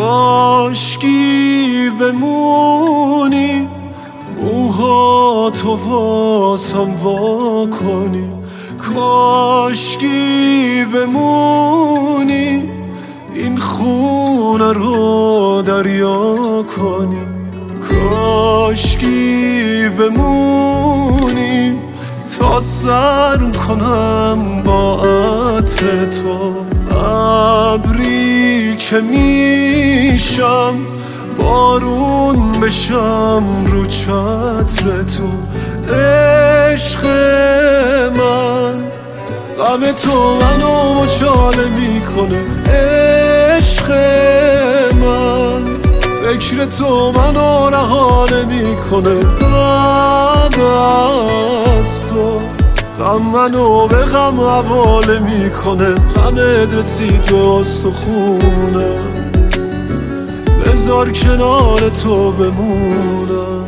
کاشکی بمونی، موهاتو واسم وا کنی. کاشکی بمونی، این خونه رو دریا کنی. کاشکی بمونی تا سر کنم با عطر تو. ابری که میشم بارون بشم رو چتر تو. عشق من غم تو منو مچاله میکنه. عشق من فکر تو منو رهانه میکنه. بعد از تو غم منو به غم حواله میکنه. غمت رسید به استخونه، بذار کنار تو بمونم.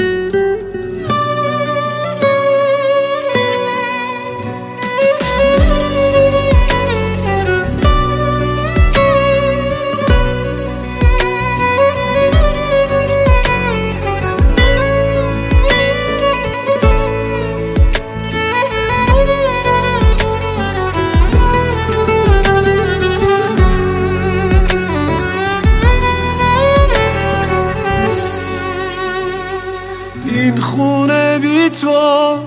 این خونه بی تو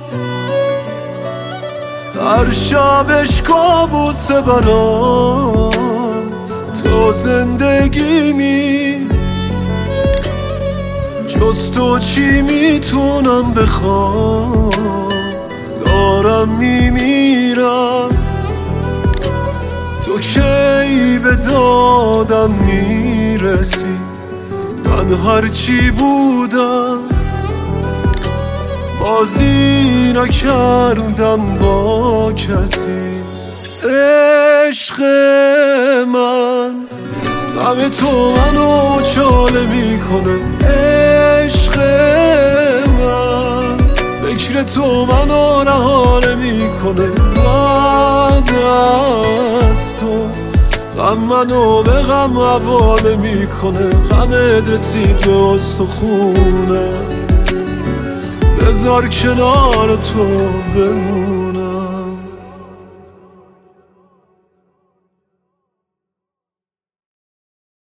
هر شبش کابوسه برام. تو زندگیمی جز تو چی میتونم بخوام. دارم میمیرم تو کی به دادم میرسی. من هرچی بودم بازی نکردم با کسی. عشق من غم تو منو چاله میکنه. عشق من فکر تو منو رهانه میکنه. بعد از تو غم منو به غم حواله میکنه. غمت رسید به استخونه، بذار کنار تو بمون.